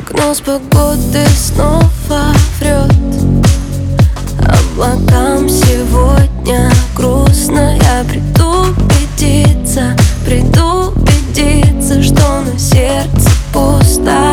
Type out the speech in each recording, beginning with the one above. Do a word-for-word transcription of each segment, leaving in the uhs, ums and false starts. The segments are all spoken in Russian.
Прогноз погоды снова врет. Облакам сегодня грустно. Я приду убедиться, приду убедиться, что на сердце пусто.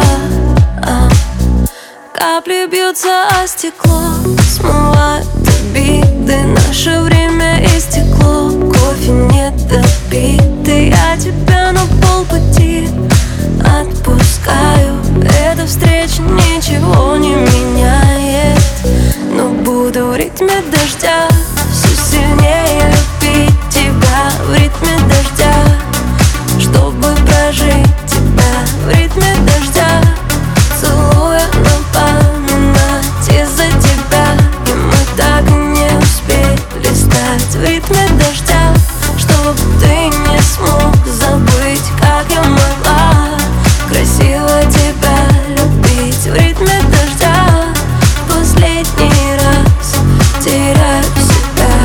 Капли бьются о стекло, смывают обиды. Наше время истекло, кофе не допитый. Я тебя на полпути отпускаю. Эта встреча ничего не меняет, но буду в ритме дождя все сильнее любить тебя. В ритме дождя, чтобы прожить тебя. В ритме дождя, целуя напоминать из-за тебя. И мы так и не успели стать. В ритме дождя, чтобы ты не смог забыть, как я могла красиво тебя любить. В ритме дождя последний раз теряю себя.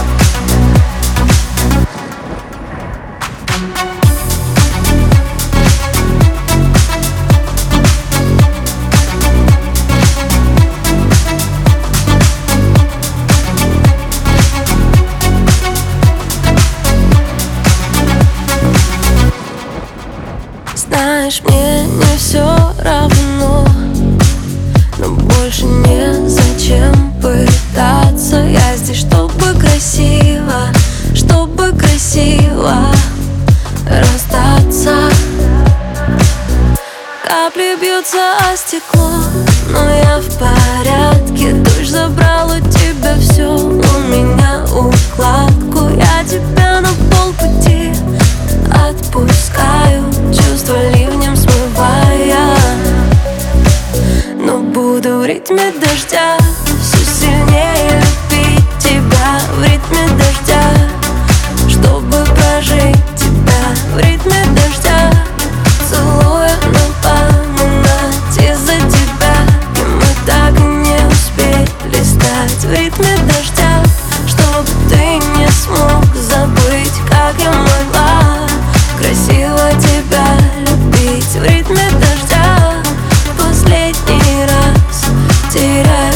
Знаешь, мне не все равно, но больше незачем пытаться. Я здесь, чтобы красиво, чтобы красиво расстаться. Капли бьются о стекло, но я в порядке. Дождь забрал у тебя все, у меня укладку. Я тебя на полпути отпускаю, чувства ливнем смывая. Но буду в ритме дождя все сильнее любить тебя. В ритме дождя, чтобы прожить тебя. В ритме дождя, целуя напоминать из-за тебя. И мы так и не успели стать. В ритме дождя, чтобы ты не смог забыть, как я могла красиво тебя любить. В ритме дождя последний раз теряю